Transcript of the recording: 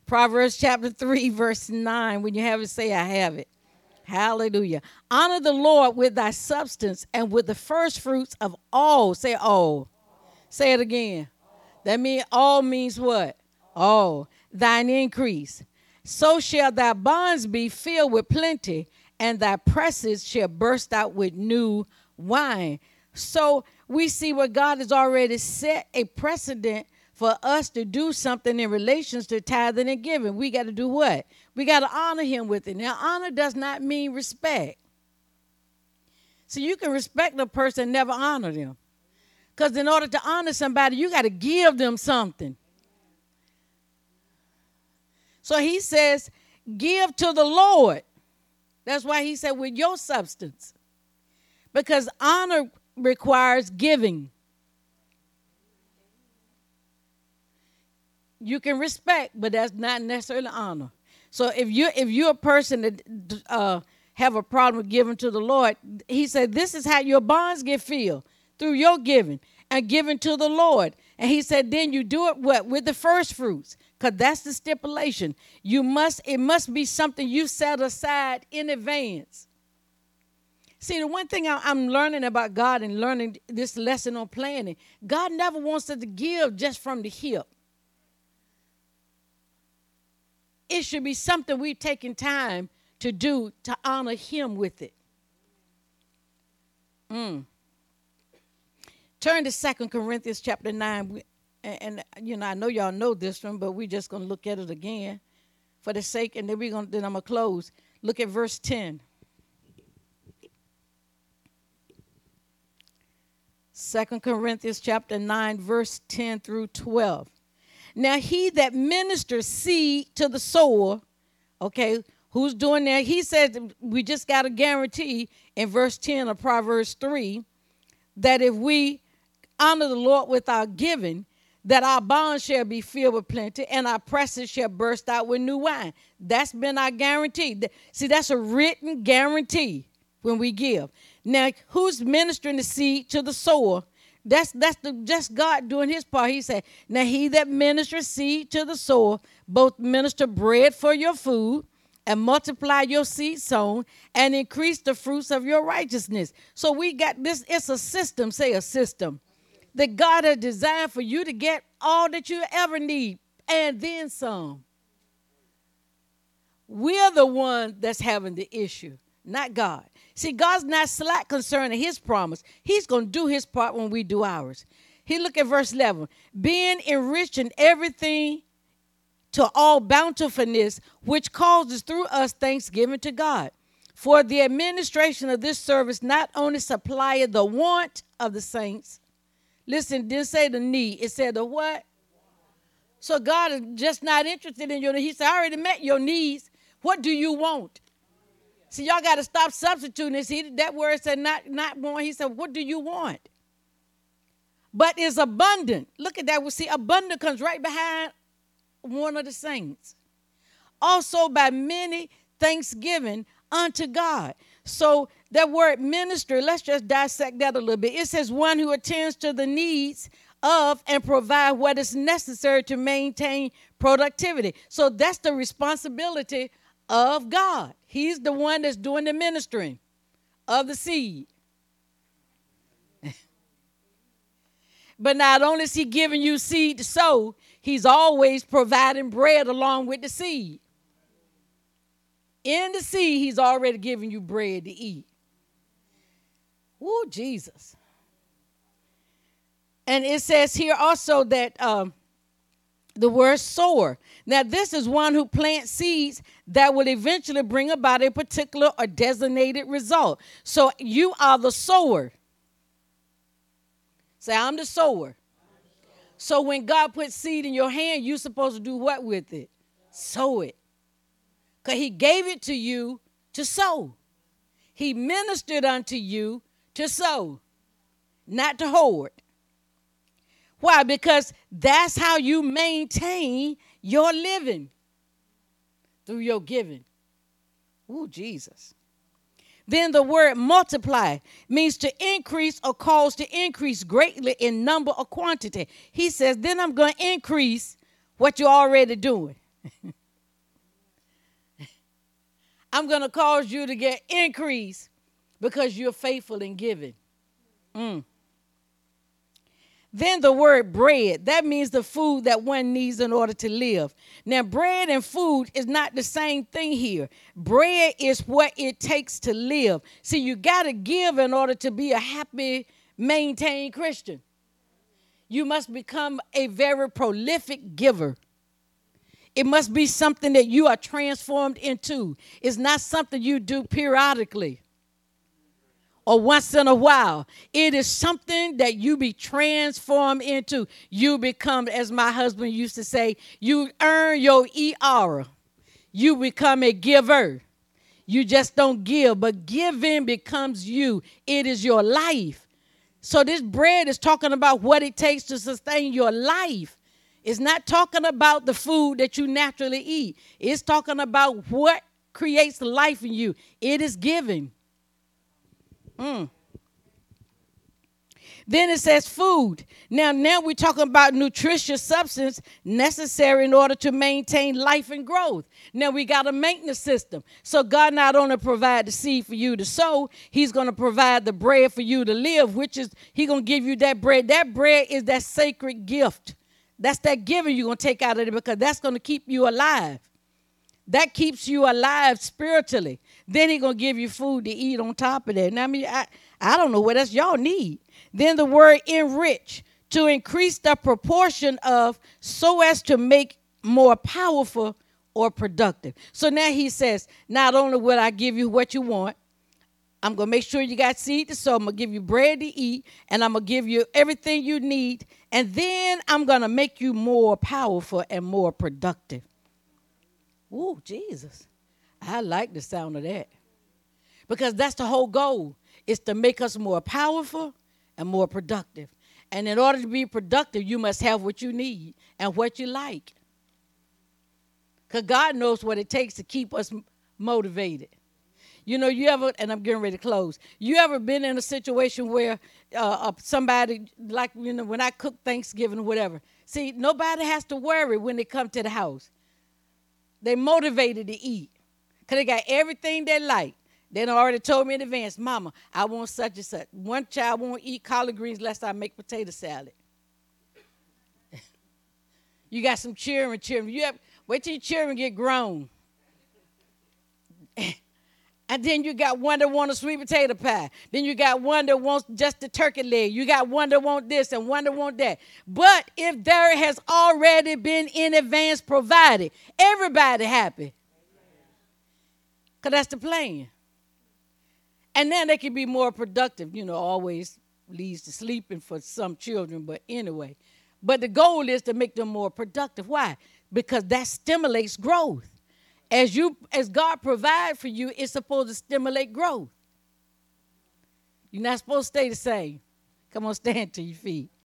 Proverbs chapter 3, verse 9. When you have it, say, I have it. Hallelujah. Honor the Lord with thy substance and with the first fruits of all. Say all. Say it again. That means all means what? All. Thine increase. So shall thy barns be filled with plenty, and thy presses shall burst out with new wine. So we see where God has already set a precedent for us to do something in relations to tithing and giving. We got to do what? We got to honor him with it. Now, honor does not mean respect. So you can respect a person and never honor them. Because in order to honor somebody, you got to give them something. So he says, give to the Lord. That's why he said with your substance. Because honor requires giving. You can respect, but that's not necessarily honor. So if you're a person that have a problem with giving to the Lord, he said this is how your bonds get filled, through your giving and giving to the Lord. And he said then you do it what? With the first fruits, because that's the stipulation. It must be something you set aside in advance. See, the one thing I'm learning about God and learning this lesson on planning, God never wants us to give just from the hip. It should be something we've taken time to do to honor him with it. Turn to 2 Corinthians chapter 9. And I know y'all know this one, but we're just going to look at it again for the sake, and then I'm going to close. Look at verse 10. 2 Corinthians chapter 9, verse 10 through 12. Now he that ministers seed to the sower, okay, who's doing that? He said we just got a guarantee in verse 10 of Proverbs 3 that if we honor the Lord with our giving, that our barns shall be filled with plenty and our presses shall burst out with new wine. That's been our guarantee. See, that's a written guarantee when we give. Now, who's ministering the seed to the sower? That's just God doing his part. He said, now he that ministers seed to the sower, both minister bread for your food and multiply your seed sown and increase the fruits of your righteousness. So we got this. It's a system, say a system, that God has designed for you to get all that you ever need and then some. We're the one that's having the issue, not God. See, God's not slack concerning his promise. He's going to do his part when we do ours. He look at verse 11. Being enriched in everything to all bountifulness, which causes through us thanksgiving to God. For the administration of this service not only supplieth the want of the saints. Listen, it didn't say the need. It said the what? So God is just not interested in your needs. He said, I already met your needs. What do you want? See, y'all got to stop substituting this. That word said not want. He said, what do you want? But is abundant. Look at that. We see abundant comes right behind one of the saints. Also by many thanksgiving unto God. So that word minister, let's just dissect that a little bit. It says one who attends to the needs of and provide what is necessary to maintain productivity. So that's the responsibility of God. He's the one that's doing the ministering of the seed. But not only is he giving you seed to sow, he's always providing bread along with the seed. In the seed, he's already giving you bread to eat. Oh, Jesus. And it says here also that the word sower. Now, this is one who plants seeds that will eventually bring about a particular or designated result. So you are the sower. Say, I'm the sower. So when God puts seed in your hand, you're supposed to do what with it? Sow it. Because he gave it to you to sow. He ministered unto you to sow, not to hoard. Why? Because that's how you maintain your living, through your giving. Ooh, Jesus. Then the word multiply means to increase or cause to increase greatly in number or quantity. He says, then I'm going to increase what you're already doing. I'm going to cause you to get increase because you're faithful in giving. Mm. Then the word bread, that means the food that one needs in order to live. Now, bread and food is not the same thing here. Bread is what it takes to live. See, you got to give in order to be a happy, maintained Christian. You must become a very prolific giver. It must be something that you are transformed into. It's not something you do periodically or once in a while. It is something that you be transformed into. You become, as my husband used to say, you earn your ER. You become a giver. You just don't give, but giving becomes you. It is your life. So this bread is talking about what it takes to sustain your life. It's not talking about the food that you naturally eat. It's talking about what creates life in you. It is giving. Then it says food. Now we're talking about nutritious substance necessary in order to maintain life and growth. Now we got a maintenance system. So God not only provide the seed for you to sow, he's going to provide the bread for you to live, which is he's going to give you that bread. That bread is that sacred gift. That's that giving you're going to take out of it because that's going to keep you alive. That keeps you alive spiritually. Then he's going to give you food to eat on top of that. Now, I don't know what else y'all need. Then the word enrich, to increase the proportion of so as to make more powerful or productive. So now he says, not only will I give you what you want, I'm going to make sure you got seed to sow. I'm going to give you bread to eat, and I'm going to give you everything you need. And then I'm going to make you more powerful and more productive. Ooh, Jesus. I like the sound of that. Because that's the whole goal, is to make us more powerful and more productive. And in order to be productive, you must have what you need and what you like. Because God knows what it takes to keep us motivated. You know, you ever, and I'm getting ready to close, you ever been in a situation where somebody, like, you know, when I cook Thanksgiving or whatever, see, nobody has to worry when they come to the house. They motivated to eat because they got everything they like. They done already told me in advance, Mama, I want such and such. One child won't eat collard greens unless I make potato salad. You got some children. Wait till your children get grown. And then you got one that wants a sweet potato pie. Then you got one that wants just the turkey leg. You got one that wants this and one that wants that. But if there has already been in advance provided, everybody happy. Because that's the plan. And then they can be more productive. You know, always leads to sleeping for some children, but anyway. But the goal is to make them more productive. Why? Because that stimulates growth. As God provides for you, it's supposed to stimulate growth. You're not supposed to stay the same. Come on, stand to your feet.